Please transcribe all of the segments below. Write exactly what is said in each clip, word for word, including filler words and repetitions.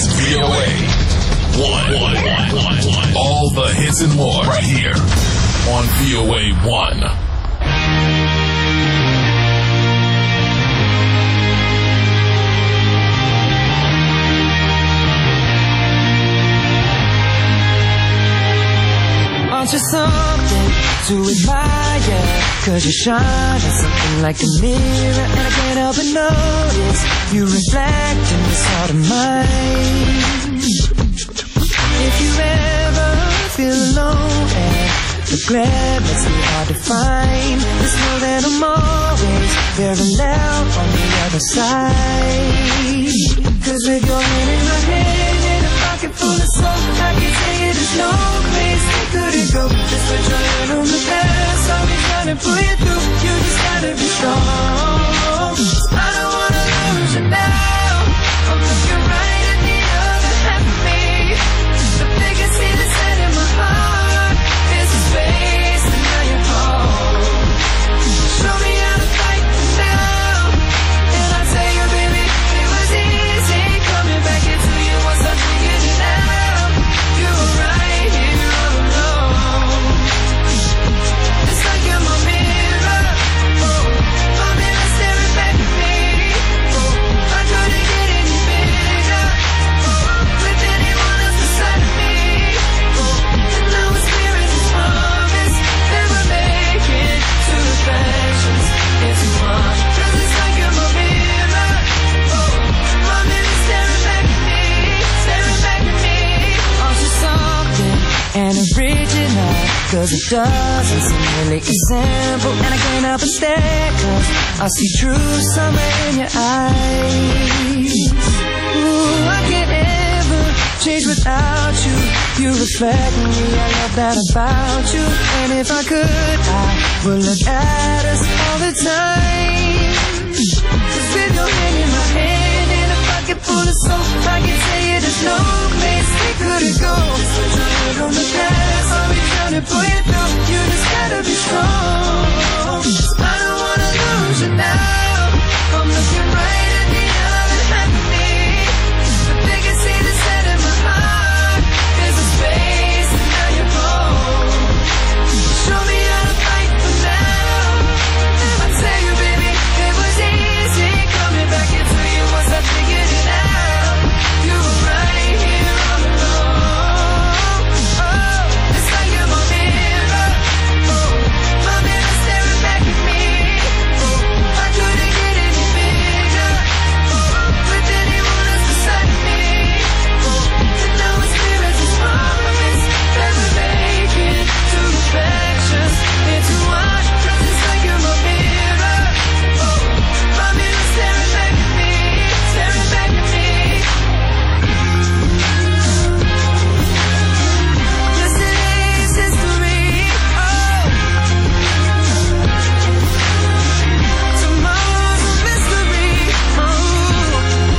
It's V O A one. One, one, one, one. All the hits and more right here on V O A one. Aren't you something to admire? Cause you shine at something like a mirror, and I can't help but notice you reflect in this heart of mine. If you ever feel alone and the glare makes it hard to find, just know that I'm always parallel on the other side. Cause with your hand in my hand and a pocket full of soap, I can tell you there's no place they couldn't go. Just put your hand on the past, I'll be trying to pull you through. You just gotta be strong. I don't wanna lose you now. I'm looking right at the other half of me. The biggest thing that's set in my heart is the space and now you're home. Show me how to fight now, and I'll tell you, baby, it was easy coming back into you once I figured it out. You were right here all alone. It's like you're my mirror, oh, my mirror staring back at me. Oh, I couldn't get any bigger, oh, with anyone else beside of me. Oh, and now it's clear as a promise that we're making two reflections into one. Cause it's like you're my mirror, oh, my mirror staring back at me, staring back at me. Aren't you something and original? Cause it doesn't seem really as simple, and I can't help but stare, cause I see true summer in your eyes. Ooh, I can't ever change without you. You reflect me, I love that about you. And if I could, I would look at us all the time. Cause with your hand in my hand and a pocket full of soap, I can tell you there's no place we couldn't go. Just put your hand on the past, I'll be trying to pull you through. You just gotta be strong. I don't wanna lose you now. I'm looking right at the other half of me. The biggest thing that's set in my heart is a space, and now you're home. Show me how to fight for now. I tell you, baby, it was easy coming back into you once I figured it out. You were right here all alone. Oh, it's like you're my mirror, oh, my mirror staring back at me. Oh, I couldn't get any bigger, oh, with anyone else beside of me. Oh, and now it's clear as a promise that we're making two reflections into one. Cause it's like you're my mirror, oh, my mirror staring back at me, staring back at me. Yesterday's history, oh, tomorrow's a mystery, oh.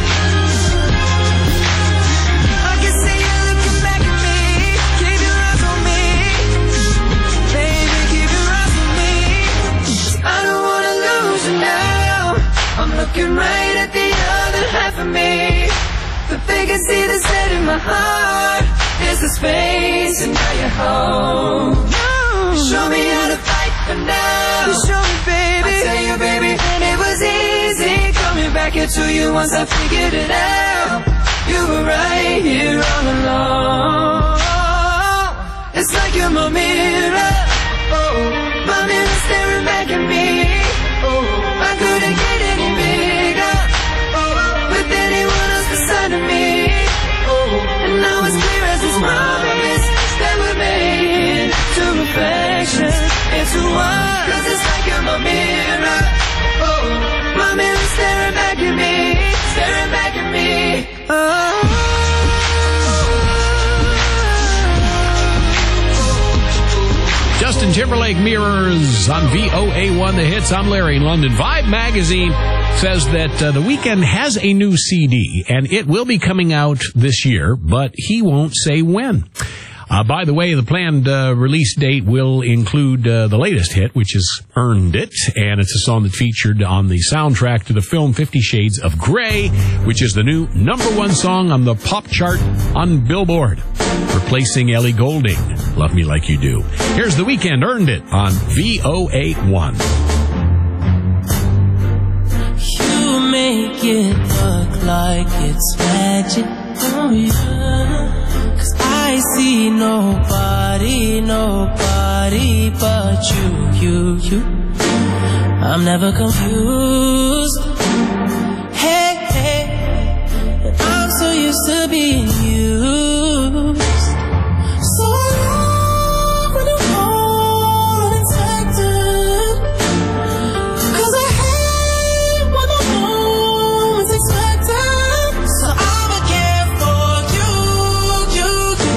I can see you looking back at me. Keep your eyes on me, baby, keep your eyes on me. 'Cause I don't wanna lose you now. I'm looking right at the other half of me. The biggest thing that's set in my heart is the space, and now you're home. Show me how to fight for now. Show me, baby. I tell you, baby, and it was easy coming back into you once I figured it out. You were right here all along. It's like you're my mirror, oh, my mirror staring back at me. Oh, I couldn't get any bigger, oh, with anyone else beside of me. Oh, and now it's clear as this promise that we're making two reflections into one. Cause it's like you're my mirror, oh, my mirror staring back at me, staring back at me. Oh. Justin Timberlake Mirrors on V O A one, The Hits. I'm Larry in London. Vibe magazine says that uh, The Weeknd has a new C D, and it will be coming out this year, but he won't say when. Uh, by the way, the planned uh, release date will include uh, the latest hit, which is Earned It, and it's a song that featured on the soundtrack to the film Fifty Shades of Grey, which is the new number one song on the pop chart on Billboard, replacing Ellie Goulding, Love Me Like You Do. Here's The Weeknd, Earned It, on V O A one. You make it look like it's magic, oh yeah. I see nobody, nobody but you, you, you. I'm never confused. Hey, hey, I'm so used to being used. So I love when you hold unexpected, 'cause I hate when the moment's expected. So I'ma care for you, you, you.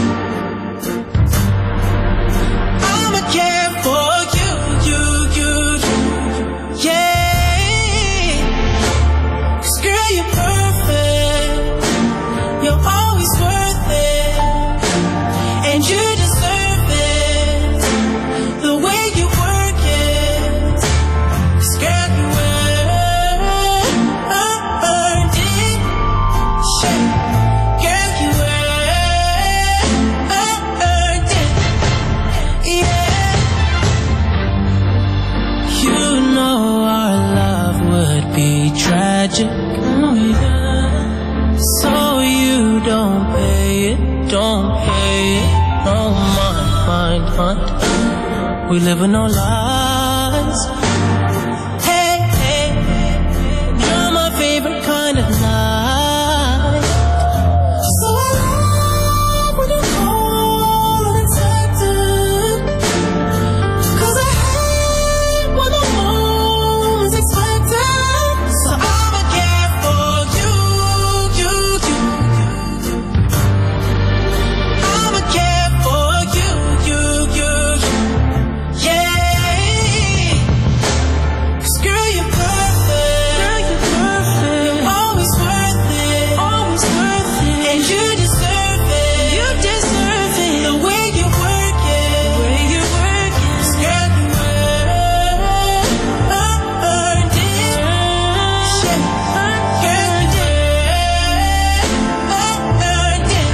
I'ma care for you, you, you, you. Yeah. 'Cause girl, you're perfect. You're always worth it. And you deserve it. The way you work it. 'Cause girl, you earned it. Shit. Girl, you earned it. Yeah. You know our love would be tragic. Oh yeah. So you don't pay it, don't pay it. No mind, mind, mind. We live in no lies. Hey, hey, you're my favorite kind of night. So I love when you call unexpected, 'cause I hate when the moment's expected. So I'ma care for you, you, you. I'ma care for you, you, you, you. Yeah. 'Cause girl, you're perfect. Girl, you're perfect. You're always worth it. Always worth it. And you deserve it. You deserve it. The way you work it. The way you work it. 'Cause girl, you earned it. Shit. Girl, you earned it.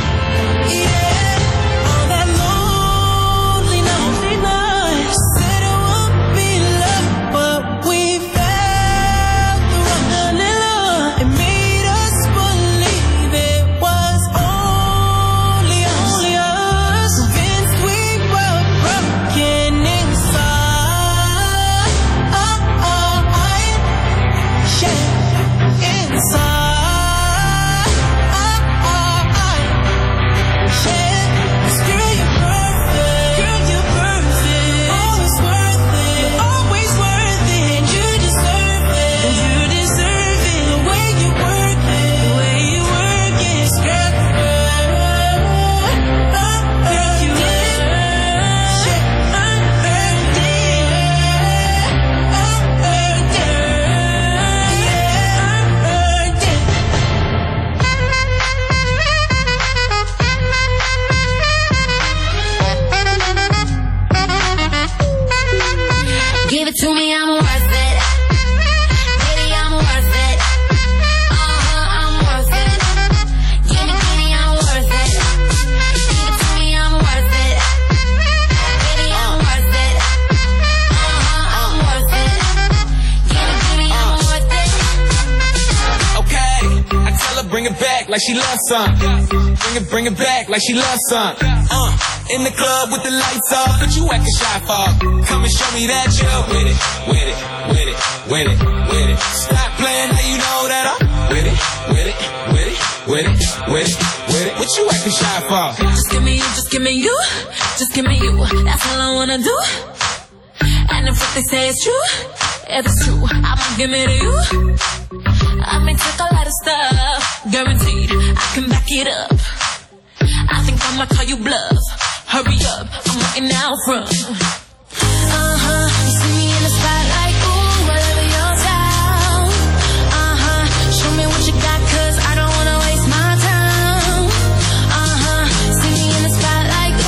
Yeah. All that lonely, lonely night. Said it won't be love, but we felt the rush in love. It made us believe it was only, only us. Convinced we were broken inside. Oh, oh, yeah. Inside. Oh, oh, yeah. 'Cause girl, you're perfect. Girl, you're perfect. Always worth it. You're always worth it. And you deserve it. And you deserve it. The way you work it. The way you work it. 'Cause girl, you earned it. Girl, you earned it. Earned it. Earned it. Yeah. Earned it. Give it to me, I'm worth it. Baby, I'm worth it. Uh-huh, I'm worth it. Give me, give me, I'm worth it. Give it to me, I'm worth it. Baby, I'm worth it. Uh-huh, I'm worth it. Give me, give me, I'm worth it. Okay, I tell her bring it back like she loves some. Bring it, bring it back like she loves some. Uh, in the club with the lights off, but you acting shy for. Come and show me that you're with it, with it, with it, with it, with it. Stop playing, now you know that I'm with it, with it, with it, with it, with it, with it. What you acting shy for? Just give me you, just give me you. Just give me you. That's all I wanna do. And if what they say is true, if it's true, I'ma give it to you. I may take a lot of stuff, guaranteed I can back it up. I think I'ma call you bluff. Hurry up, I'm waiting out front. Uh-huh, you see me in the spotlight, ooh, whatever your style. Uh-huh, show me what you got, 'cause I don't wanna waste my time. Uh-huh, see me in the spotlight,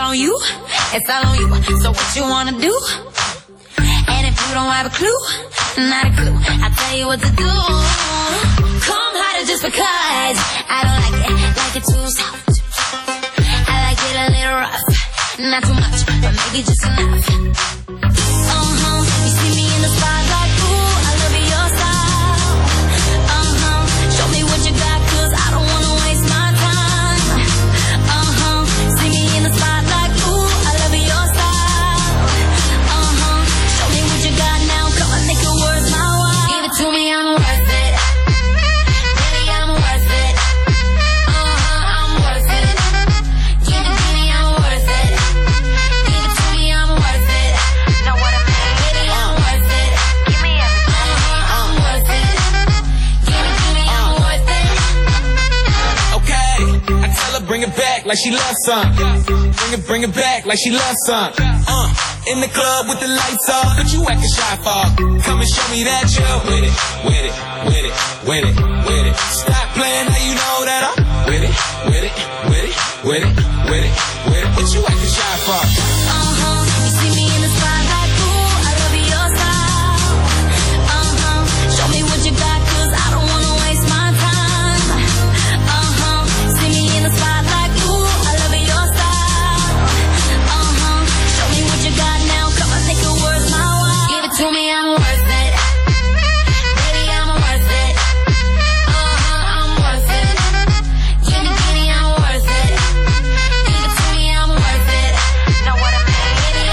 all on you. It's all on you. So what you wanna do? And if you don't have a clue, not a clue, I'll tell you what to do. Come harder just because I don't like it, like it too soft. I like it a little rough, not too much, but maybe just enough. Uh-huh, you see me in the spotlight, ooh, I love your style. Uh-huh, show me what you got, cause I don't wanna waste my time. Uh-huh, see me in the spotlight, ooh, I love your style. Uh-huh, show me what you got now, come on, make it worth my while. Give it to me, I'm worth it. Baby, I'm worth it. Uh-huh, I'm worth it. Give it to me, I'm worth it. Give it to me, I'm worth it. Know what I mean? Baby, I'm worth it. Give me everything. Uh-huh, I'm worth it. Give it to me, I'm worth it. Okay, I tell her bring it back like she loves some. Bring it, bring it back like she loves some. Uh, in the club with the lights off, but you acting shy for. Come and show me that you're with it, with it, with it, with it, with it. Stop playing, now you know that I'm with it, with it, with it, with it, with it, with it. What you acting shy for? Uh-huh, you see me in the spotlight, ooh, I love your style. Uh-huh, show me what you got, cause I don't wanna waste my time. Uh-huh, see me in the spotlight, ooh, I love your style. Uh-huh, show me what you got now, come on, make it worth my while. Give it to me, I'm worth it. Baby, I'm worth it. Uh-huh, I'm worth it. Give me, give me, I'm worth it. Give it to me, I'm worth it. Know what I mean? Baby,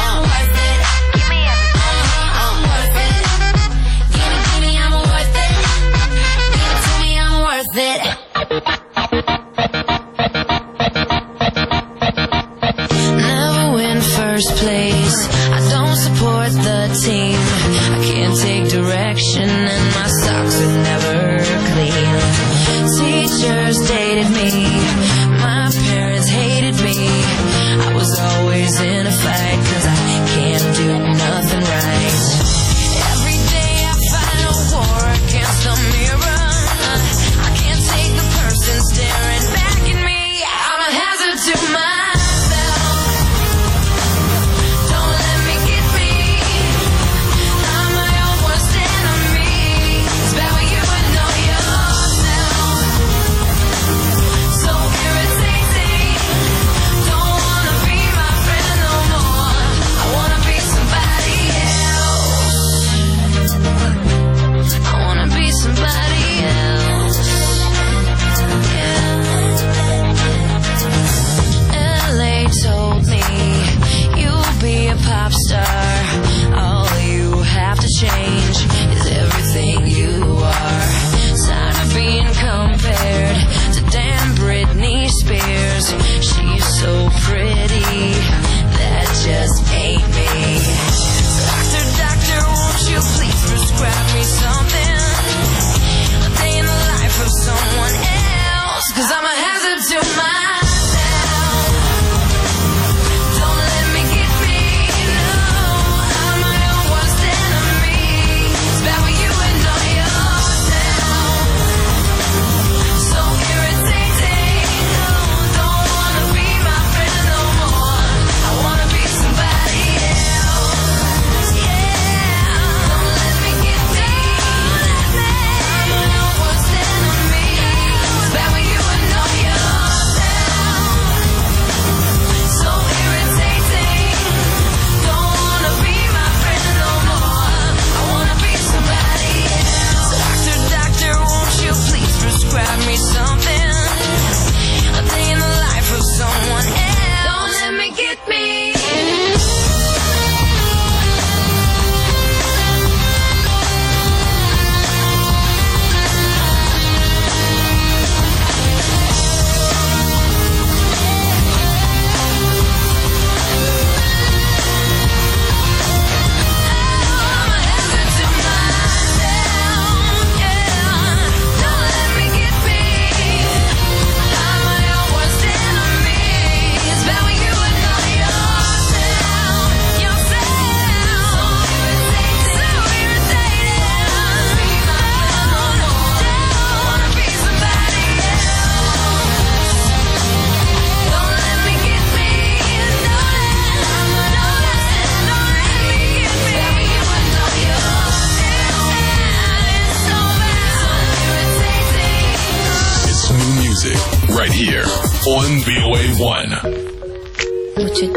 on V O A one. What you,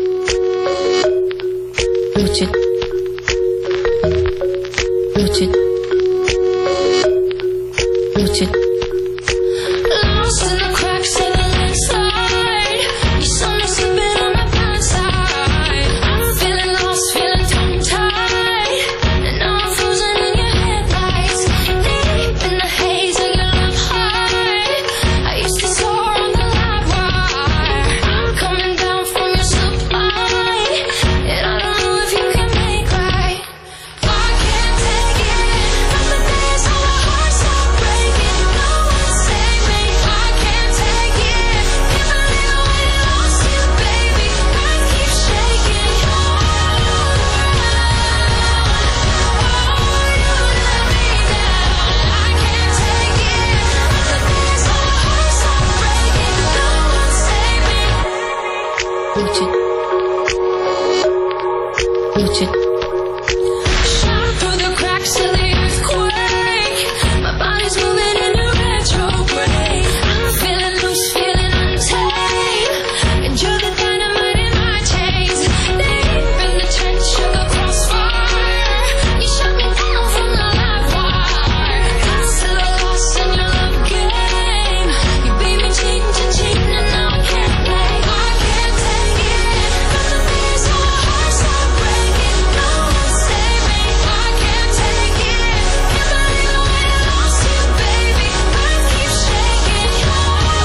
what you, what you, what you, lost in the cracks of the landslide. You saw me slipping on my blind side. I'm feeling lost, feeling tongue-tied, and now I'm frozen in your headlights. Deep in the haze of your love hide, I used to soar on the live wire. I'm coming down from your supply, and I don't know if you can make right. I can't take it from the days when my heart stopped breaking. No one save me. I can't take it. Can't believe the way I lost you, baby. Earth keeps shaking. Oh, you let me down. I can't take it from the days when my heart stopped breaking. No one save me. Would you? Would you? Shot through the cracks of the earthquake. My body's moving in a retrograde. I'm feeling loose, feeling untamed, and you're the dynamite in my chains. Deep in the trench of the crossfire, you shut me down from the live wire. Got still lost in your love game. You beat me cheek to cheek, and now I can't play. I can't take it from the days when my heart stopped breaking. No one save me. I can't take it. Can't believe the way I lost you, baby. Earth keeps shaking. Oh,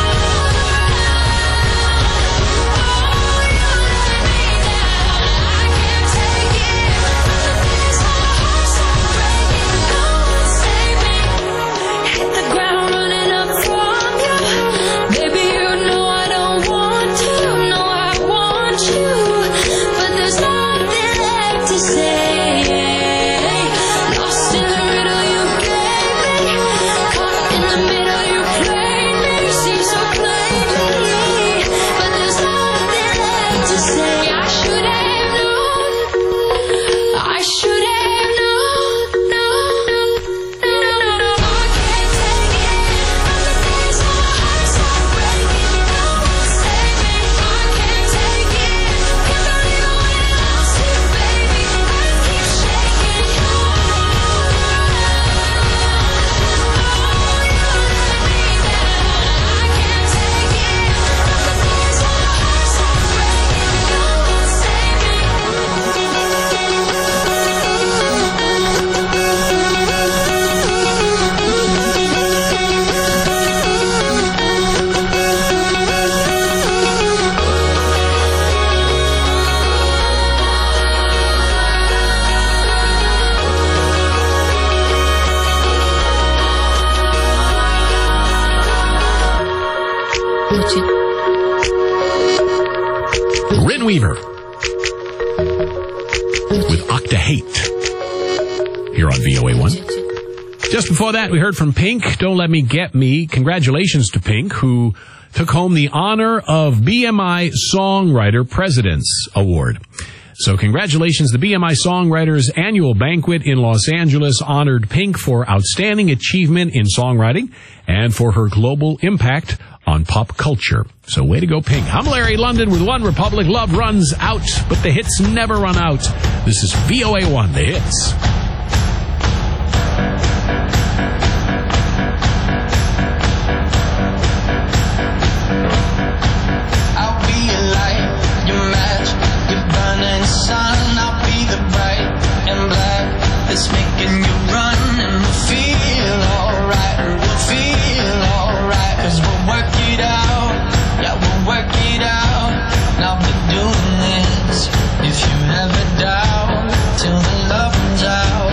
you let me down. I can't take it from the days when my heart stopped breaking. No one save me. Hit the ground running up from you. Baby, you know I don't want to. No, I want you, but there's nothing left to say. Lost in the riddle you gave me, caught in the middle you played me. See so plainly, but there's nothing left to say. I should have known. I should have known. No, no, no, no, no. I can't take it from the days when my heart stopped breaking. No one save me. I can't take it. Can't believe the way I lost you, baby. Earth keeps shaking. Oh, you let me down. I can't take it from the days when my heart stopped breaking. No one save me. Would you? Rin Weaver with Octa Hate here on V O A one. Just before that, we heard from Pink, Don't Let Me Get Me. Congratulations to Pink, who took home the honor of B M I Songwriter President's Award. So congratulations. The B M I Songwriters Annual Banquet in Los Angeles honored Pink for outstanding achievement in songwriting and for her global impact on pop culture. So way to go, Pink. I'm Larry London with One Republic. Love runs out, but the hits never run out. This is V O A one, the hits. I'll be your light, your match, your burning sun. I'll be the bright and black that's making you run. And we'll feel alright, we'll feel alright, 'cause we'll work it out, yeah, we'll work it out. And I'll be doing this if you have a doubt, till the love runs out.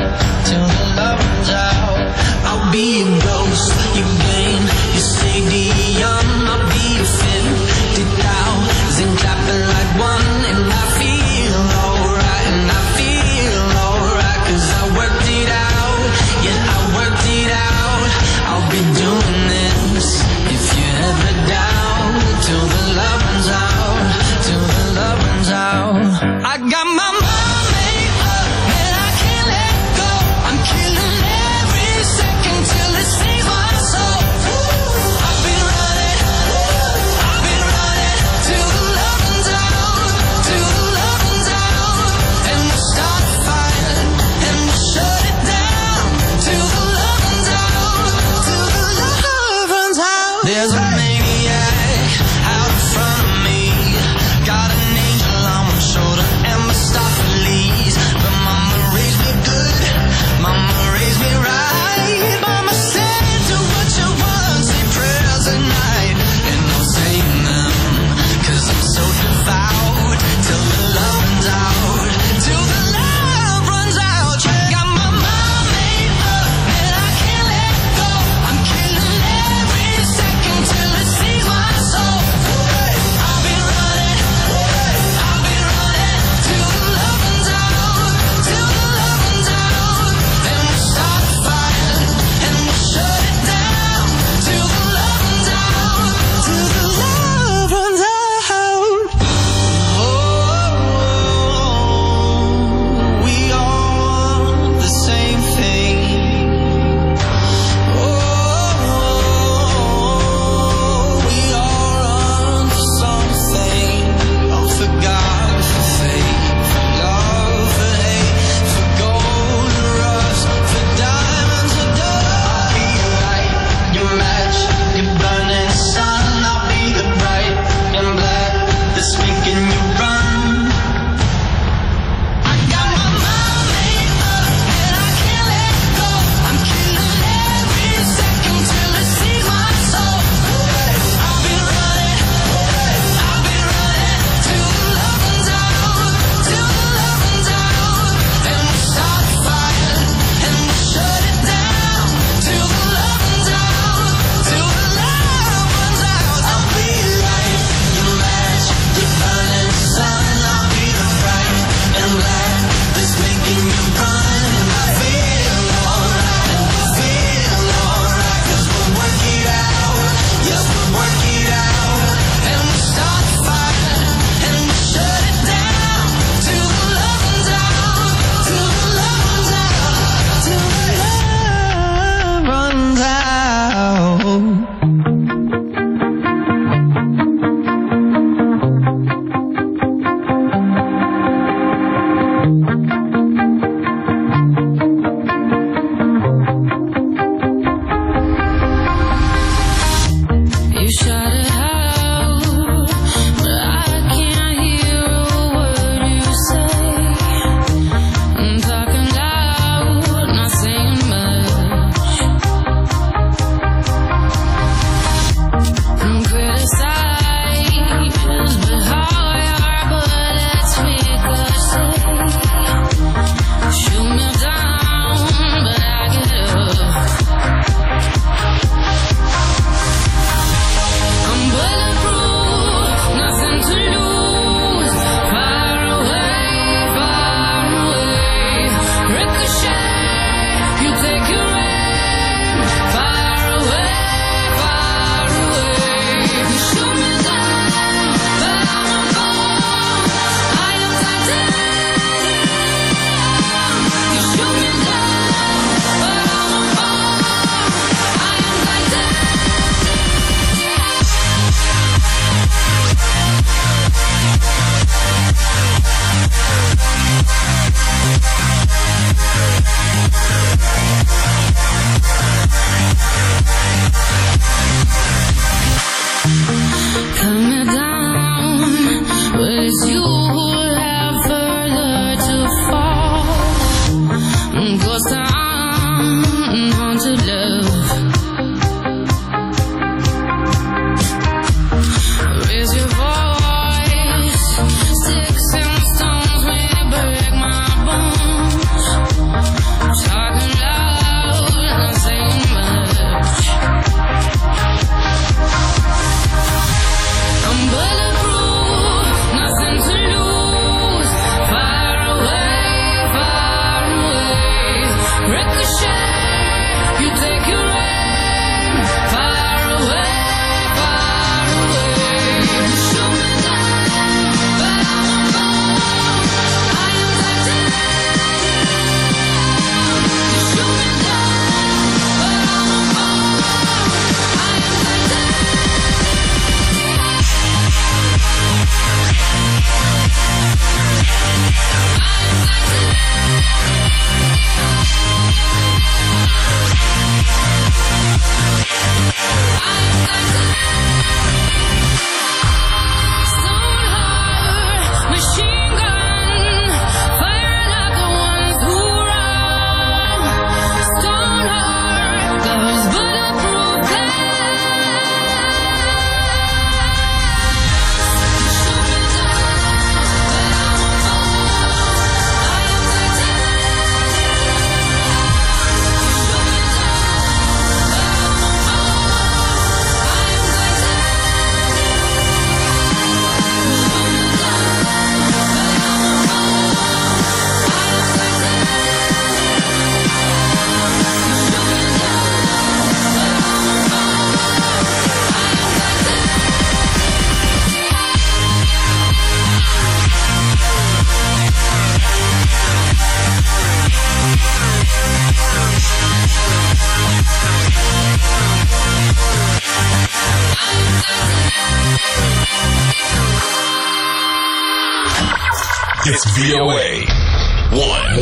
It's V O A one.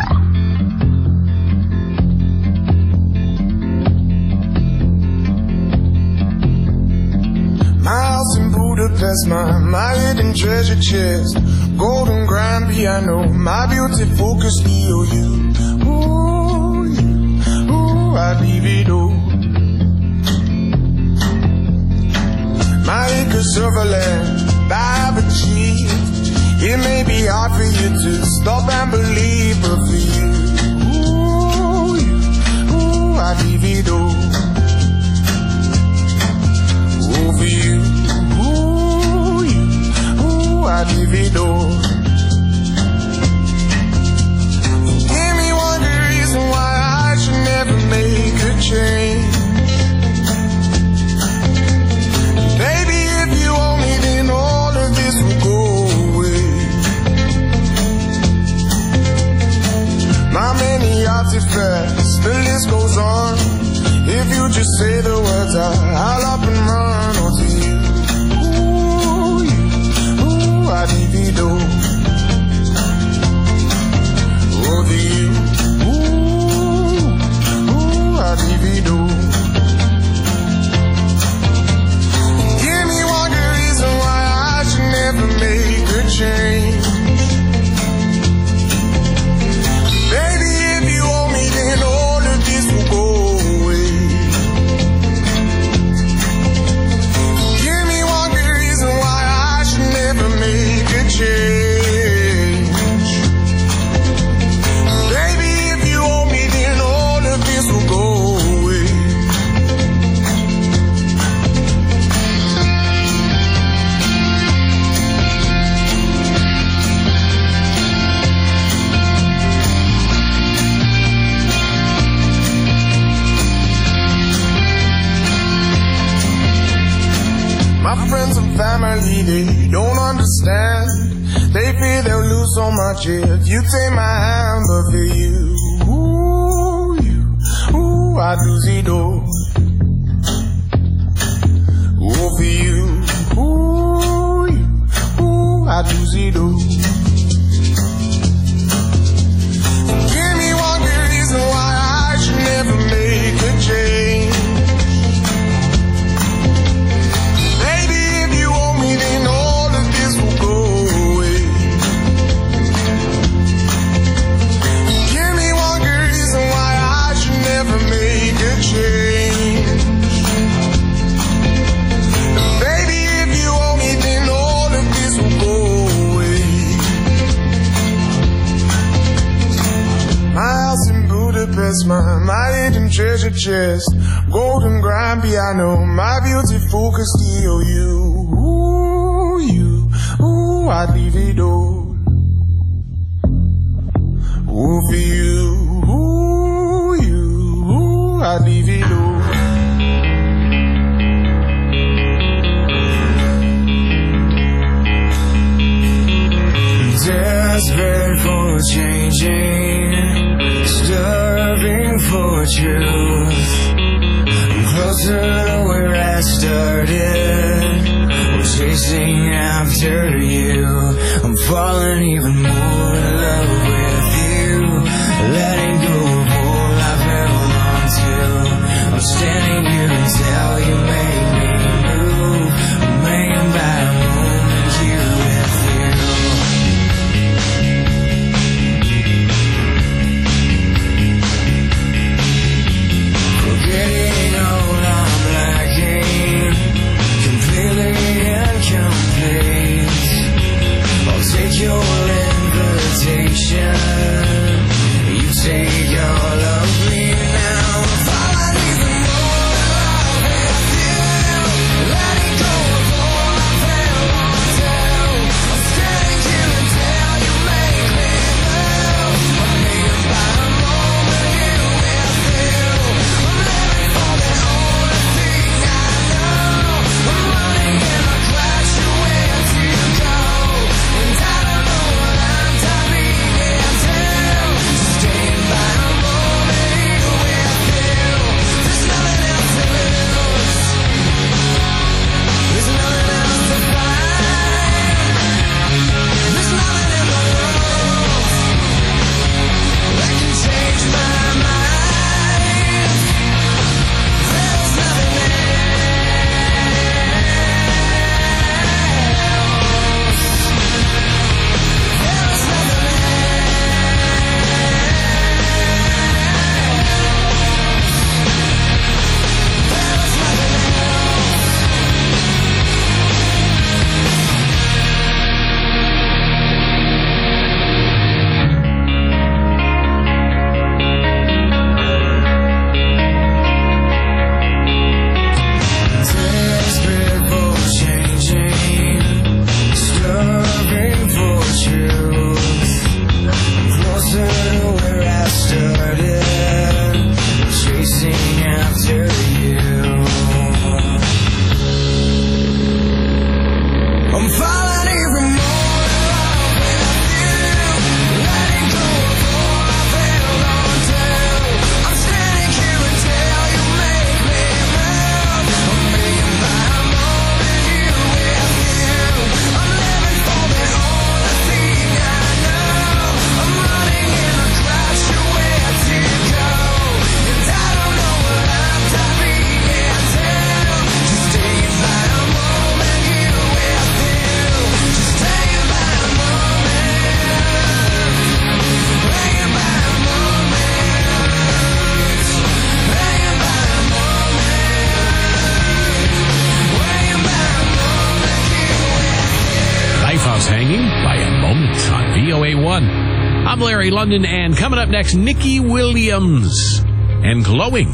My house in Budapest, my, my hidden treasure chest, golden grand piano, my beauty focus, E O U. Ooh, you, ooh, I divido. My acres of land I've achieved. It may be hard for you to stop and believe, but for you, ooh, you, ooh, I divido. Ooh, for you, ooh, you, ooh, I divido. Give me one good reason why I should never make a change. Baby, if you owe me, then all of this will go away. My many artifacts, the list goes on. If you just say the words, I, I'll up and run onto you. Ooh, you, ooh, I divido. Over you, ooh, ooh, I divido. Give me one good reason why I should never make a change. Baby, if you owe me, then all of this will go away. Give me one good reason why I should never make a change. Baby, if you owe me, then all of this will go away. My friends and family, they don't understand. They fear they'll lose so much if you take my hand, but for you, ooh, you, ooh, I do zido. Ooh, for you, ooh, you, ooh, I do zido. Give me one good reason why I should never make a change. Then all of this will go away. Give me one good reason why I should never make a change. Baby, if you owe me, then all of this will go away. My house in Budapest, my, my hidden treasure chest, golden grand piano, my beauty focus, E O U. Ooh, you, ooh, I divido. Ooh, for you, ooh, you, ooh, I divido. Desperate for changing, starving for truth. I'm closer to where I started. Chasing after you, I'm falling even more in love with you. Letting go of all I've held on to. I'm standing here until you make me move. I'm hanging by a moment here with you. Forgetting all I'm lacking, completely incomplete. I'll take your invitation. Left Us Hanging by A Moment on V O A one. I'm Larry London, and coming up next, Nikki Williams and Glowing.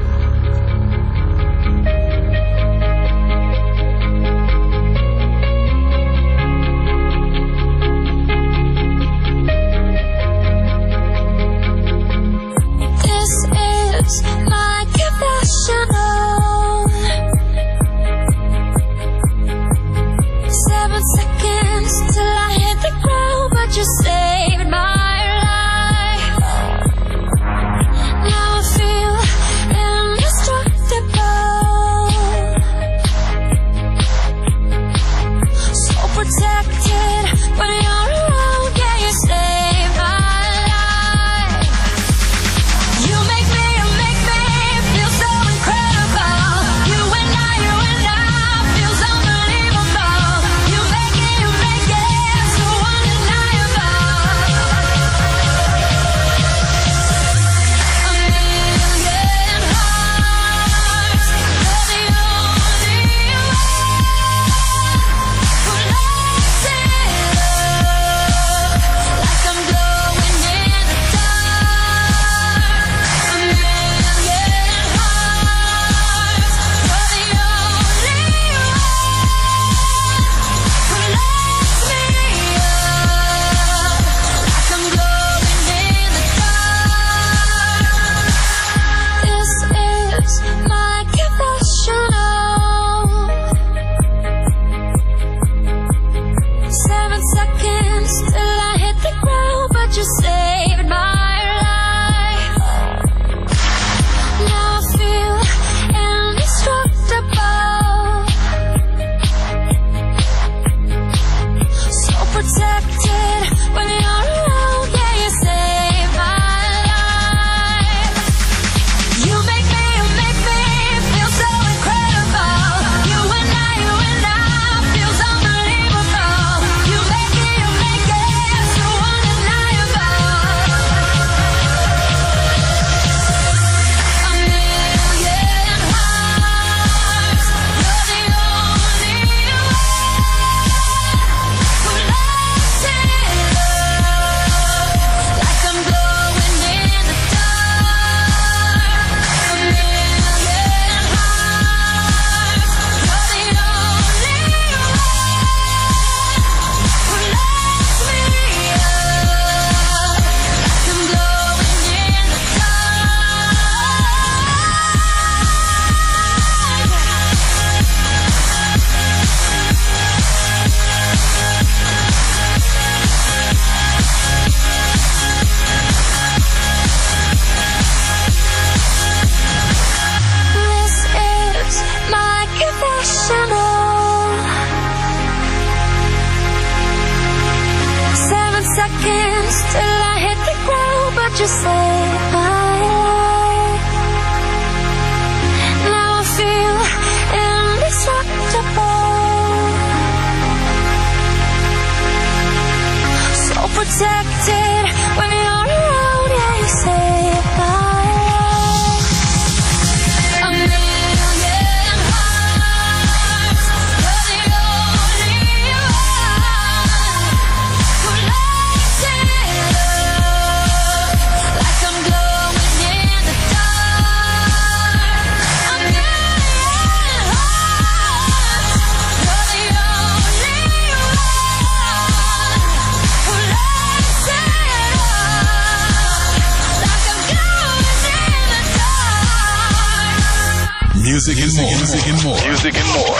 Music and more. Music and more. Music and more.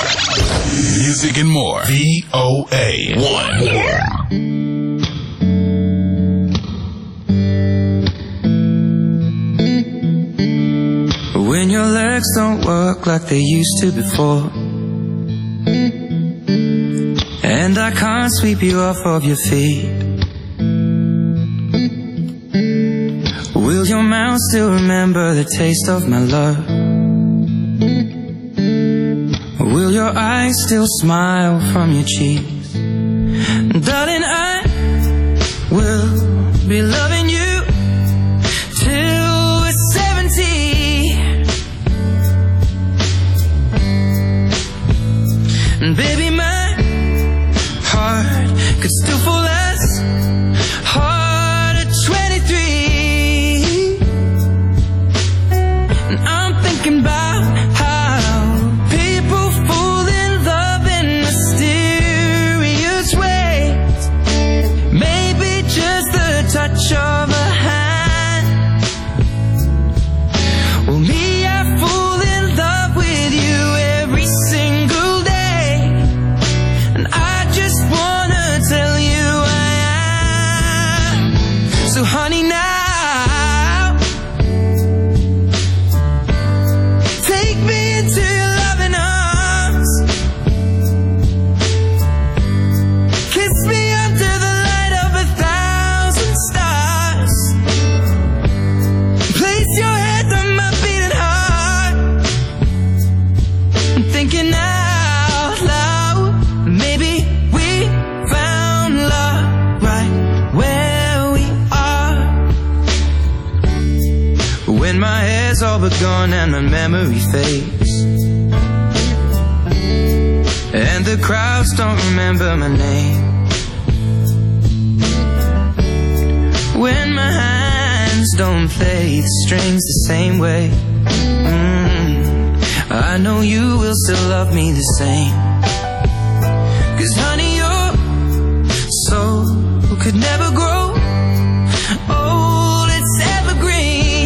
Music and more. V O A one. When your legs don't work like they used to before, and I can't sweep you off of your feet, will your mouth still remember the taste of my love? Will your eyes still smile from your cheeks? Darling, I will be loving you till we're seventy. And baby, my heart were gone and my memory fades, and the crowds don't remember my name. When my hands don't play the strings the same way, mm, I know you will still love me the same. 'Cause honey, your soul could never grow old, it's evergreen.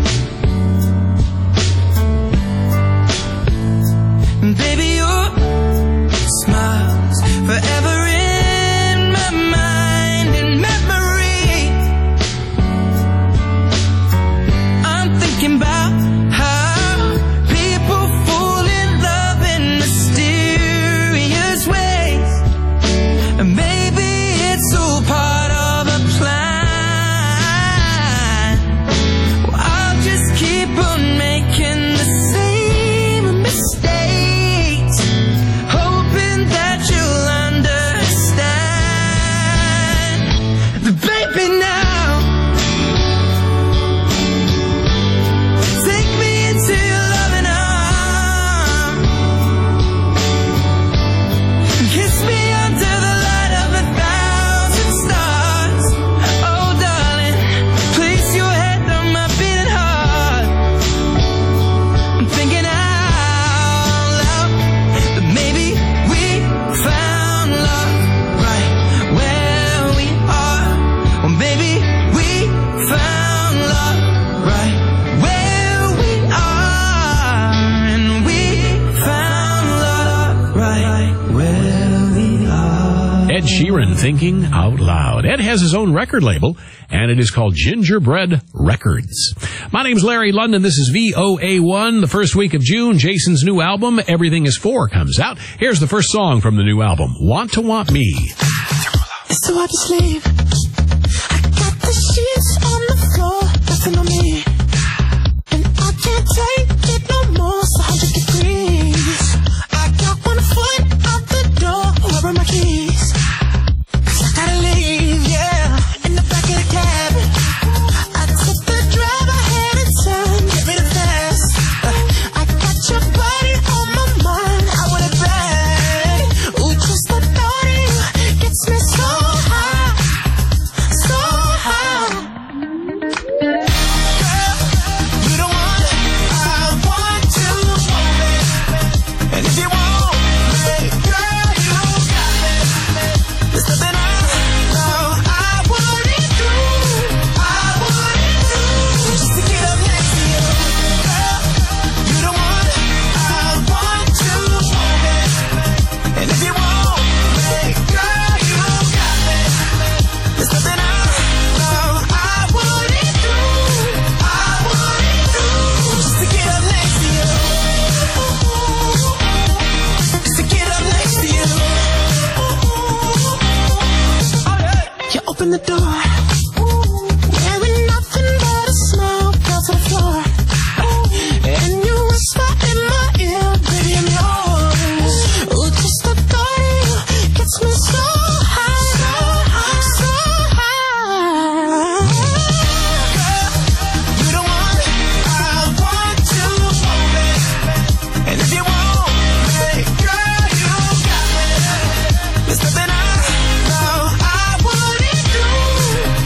And baby, your smile's forever in my mind and memory. I'm thinking about how people fall in love in mysterious ways, and maybe it's all part of a plan. Well, I'll just keep on making the same mistakes, hoping that you'll understand. But baby, now take me into your loving arms, kiss me under the light of a thousand stars. Oh darling, place your head on my beating heart. I'm thinking out loud that maybe we found love right where we are. Well, maybe we found love right where we are, and we found love right where we are. Ed Sheeran, Thinking Out Loud. Ed has his own record label, and it is called Gingerbread Records. My name's Larry London. This is V O A one. The first week of June, Jason's new album, Everything Is Four, comes out. Here's the first song from the new album, Want to Want Me. It's so hard to sleep. I got the sheets on the floor, nothing on me, and I can't take it no more. It's one hundred degrees. I got one foot out the door. Where are my keys? 'Cause I gotta leave, yeah. In the back of the cab, I took the drive ahead of time. Get rid of fast. Uh, I got your body on my mind. I want it back. Ooh, just the thought of you gets me so high, so high. Girl, you the one I want to want me. And if you want me, girl, you got me. There's nothing I know I wouldn't do, I wouldn't do, just to get up next to you. Girl, you the one I want to want me. And if you want me, girl, you got me. There's nothing I know I wouldn't do, I wouldn't do, just to get up next to you. Just to get up next to you. You open the door, wearing nothing but a smile, fell to the floor, and you whisper in my ear, baby, I'm yours. Ooh, just the thought of you gets me so high, so high, so high. Girl, you the one I want to want me. And if you want me, girl, you got me. There's nothing I know I wouldn't do,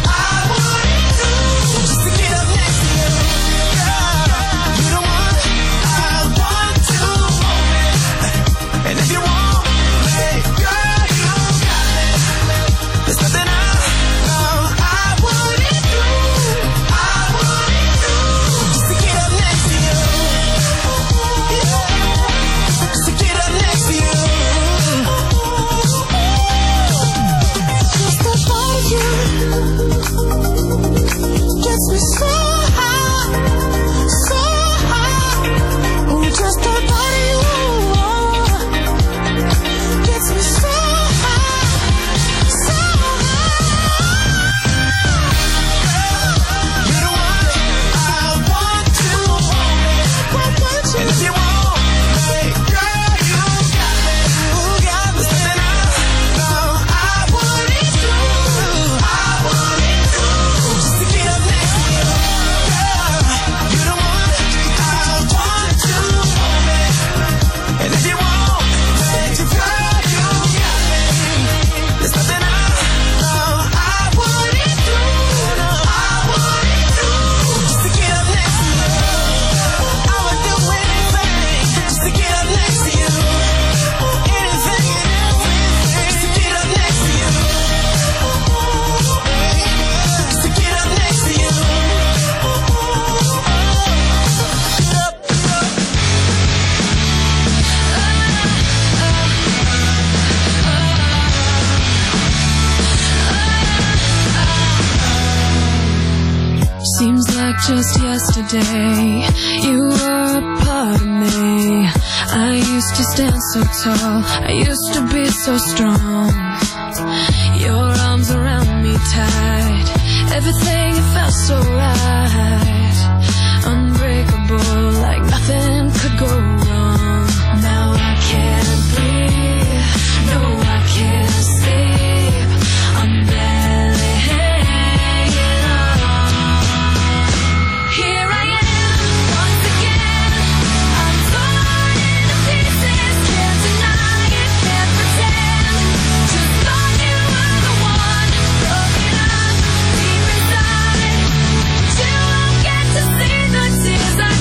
just yesterday, you were a part of me. I used to stand so tall, I used to be so strong. Your arms around me tight, everything felt so right. Unbreakable, like nothing could go wrong. Now I can't breathe, no I can't sleep. I'm barely hanging on. Here I am, once again. I'm torn into pieces, can't deny it, can't pretend. Just thought you were the one, broken up deep inside. But you won't get to see the tears I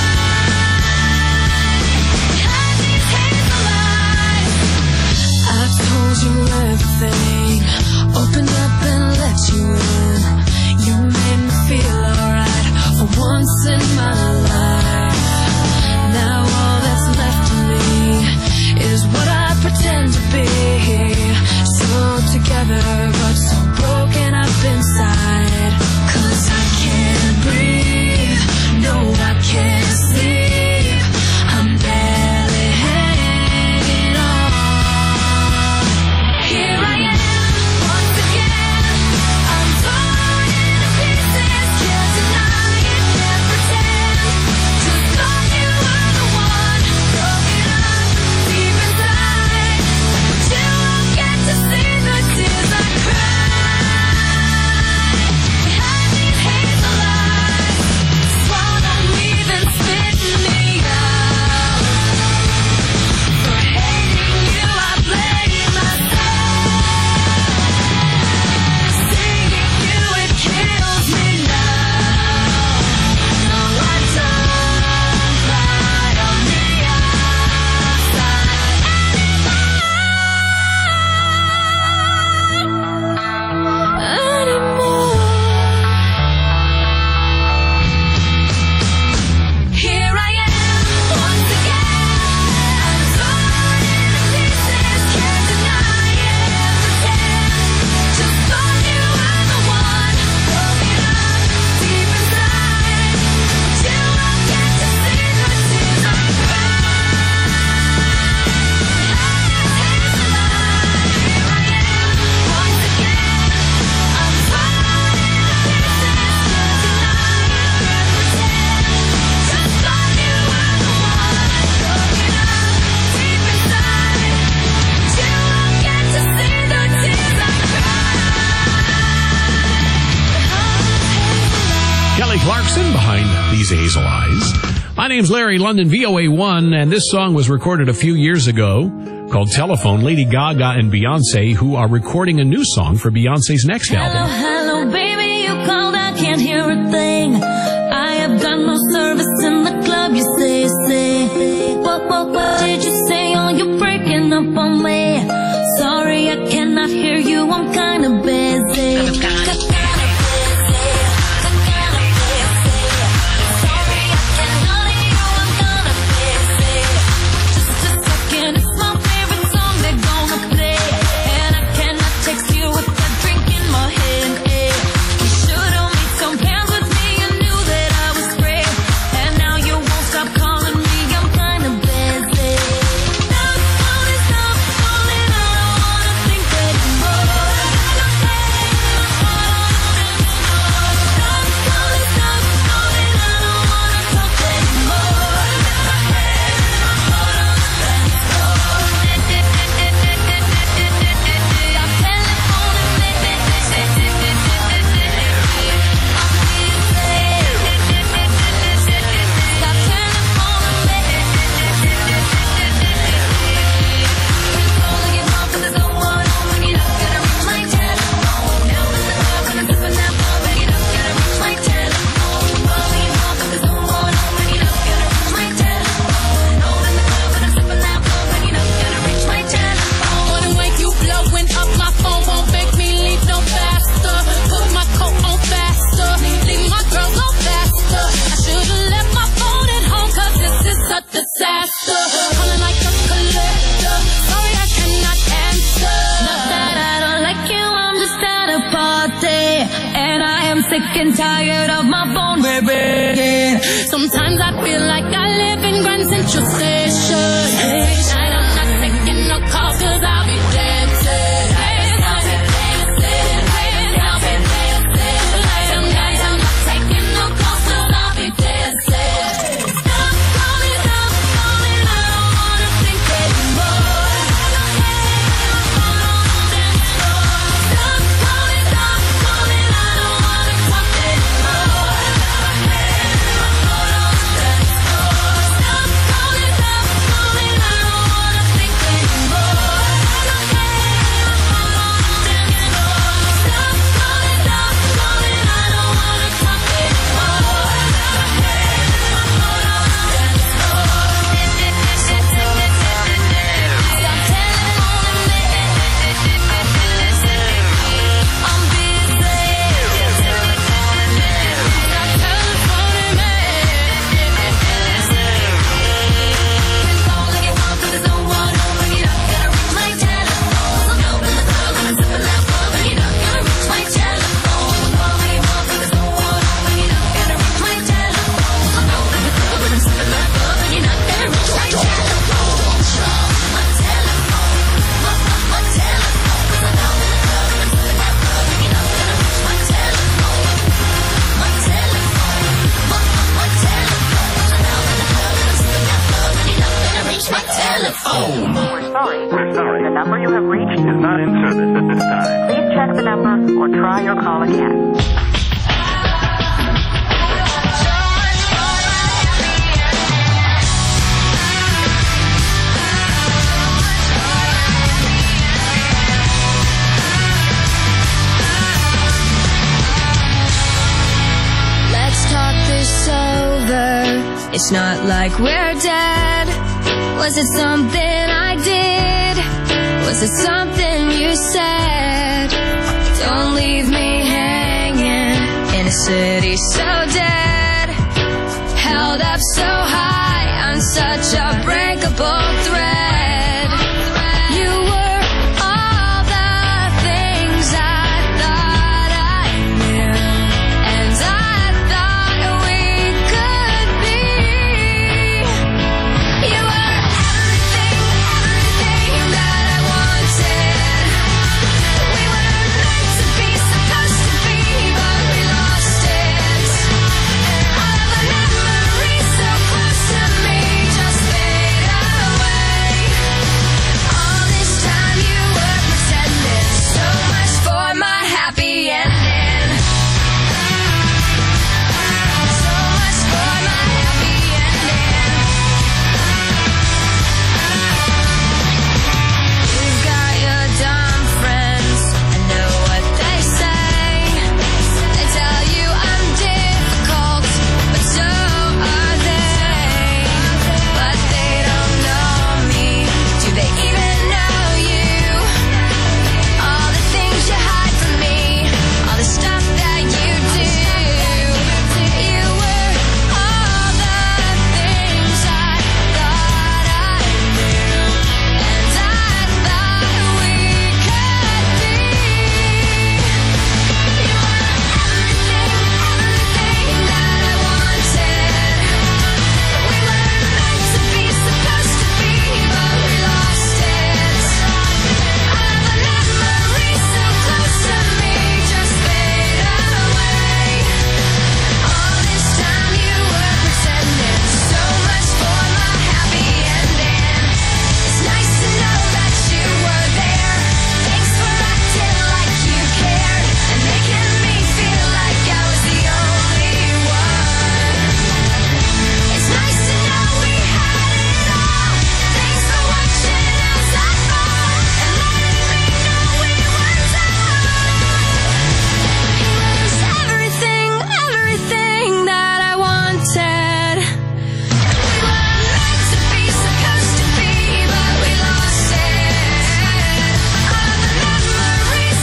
cried. Had these hazel eyes. I've told you everything, opened up and let you in. You made me feel alright for once in my life. Now all that's left of me is what I pretend to be. So together but so broken up inside. Cause I can't breathe, no I can't sleep. I'm barely hanging on. Here I am, once again. I'm torn into pieces, can't deny it, can't pretend. Just thought you were the one, broken up deep inside. But you won't get to see the tears I cried. Had these hazel eyes, swallow me then spit me out. For hating you I blame myself. Seeing you it kills me now. No I don't cry on the outside anymore. Here I am, once again. I'm torn into pieces, can't deny it, pretend. Just thought you were the one, broken up deep inside. But you won't get to see the tears I cried. Hazel eyes. Here I am, once again. I'm torn into pieces, can't deny it, can't pretend. Just thought you were the one, broken up deep inside. But you won't get to see the tears I cried. Kelly Clarkson behind These Hazel Eyes. My name's Larry London, V O A one, and this song was recorded a few years ago called Telephone. Lady Gaga and Beyonce, who are recording a new song for Beyonce's next Hello, album. hello, baby, you called, I can't hear a thing. I have got no service in the club, you say, say. What, what, what did you say? Oh, you're breaking up on me. Sorry, I cannot hear you, I'm kinda busy. Kinda busy. Sorry, I cannot hear you, I'm kinda busy. Just a second, it's my favorite song they're gonna play. And I cannot text you with that drink in my hand, eh. You should've made some plans with me, you knew that I was free. And now you won't stop calling me, I'm kinda busy. Now the phone is up, phone sick and tired of my phone ringing. Sometimes I feel like I live in Grand Central Station. Tonight I'm not taking no calls cause I'll be dancing. I'll be dancing. I'll be dancing. Some nights I'm not taking no calls cause I'll be dancing. Stop calling, stop calling, I don't wanna think anymore. Stop calling, stop calling, I don't wanna talk anymore. Stop calling, stop calling, I don't wanna think anymore. Stop calling, stop calling, I don't wanna talk We're sorry. We're sorry. The number you have reached is not in service at this time. Please check the number or try your call again. Let's talk this over. It's not like we're dead. Was it something I did? Was it something you said? Don't leave me hanging in a city so